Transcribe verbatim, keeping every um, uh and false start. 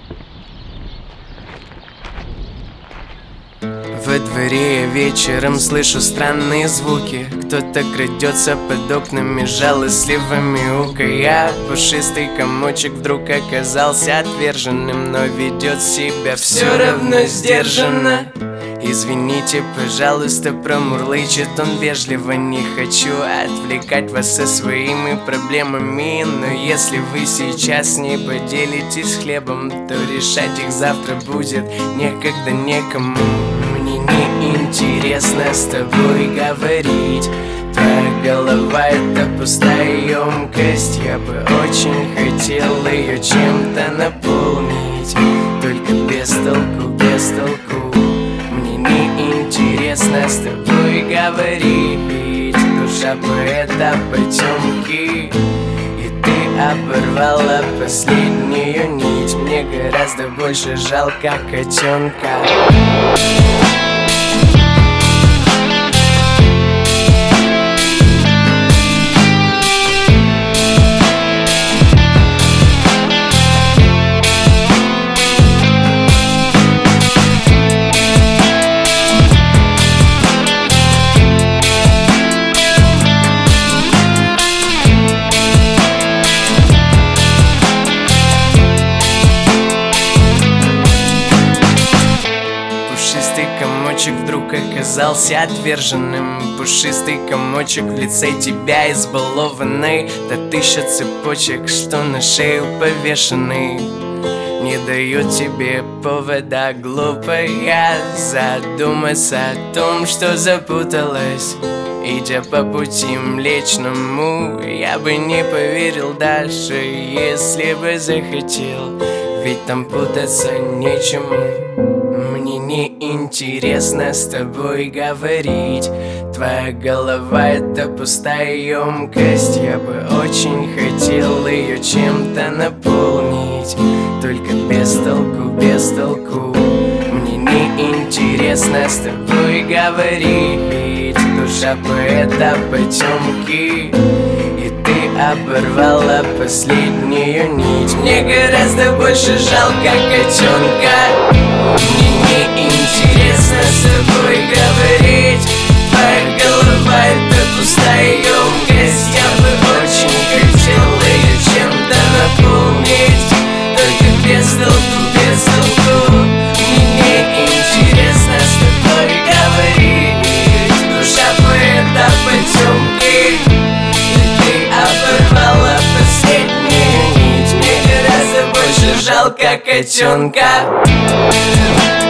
Во дворе я вечером слышу странные звуки. Кто-то крадется под окнами, жалостливо мяукая. Пушистый комочек вдруг оказался отверженным, но ведет себя все равно сдержанно. Извините, пожалуйста, промурлычет он вежливо. Не хочу отвлекать вас со своими проблемами, но если вы сейчас не поделитесь хлебом, то решать их завтра будет некогда некому. Мне не интересно с тобой говорить. Твоя голова — это пустая емкость. Я бы очень хотел ее чем-то наполнить, только без толку, без толку. Мне не интересно с тобой говорить. Душа поэта потемки, и ты оборвала последнюю нить. Мне гораздо больше жалко котенка. Пушистый комочек вдруг оказался отверженным. Пушистый комочек в лице тебя избалованный. Да тысяча цепочек, что на шею повешены, не дают тебе повода, глупая, задуматься о том, что запуталась. Идя по пути Млечному, я бы не поверил даже, если бы захотел, ведь там путаться нечему. Мне не интересно с тобой говорить. Твоя голова — это пустая емкость. Я бы очень хотел ее чем-то наполнить, только без толку, без толку. Мне не интересно с тобой говорить. Душа поэта потемки, и ты оборвала последнюю нить. Мне гораздо больше жалко котенка. Мне не интересно с тобой говорить. Твоя голова — это пустая емкость. Я бы очень хотел ее чем-то наполнить, только без толку, без толку. Мне не интересно с тобой говорить. Душа поэта потемки, и ты оборвала последнюю нить. Мне гораздо больше жалко котенка.